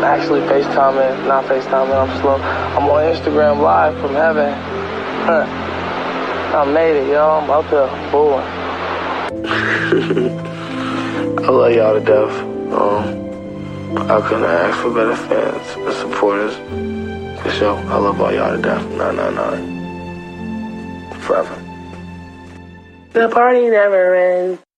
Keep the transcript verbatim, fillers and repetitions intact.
I'm actually FaceTiming, not FaceTiming, I'm slow. I'm on Instagram Live from heaven. Huh. I made it, y'all. I'm up here, booing. I love y'all to death. Um, I couldn't ask for better fans and supporters. For sure, I love all y'all to death. nine nine nine. Forever. The party never ends.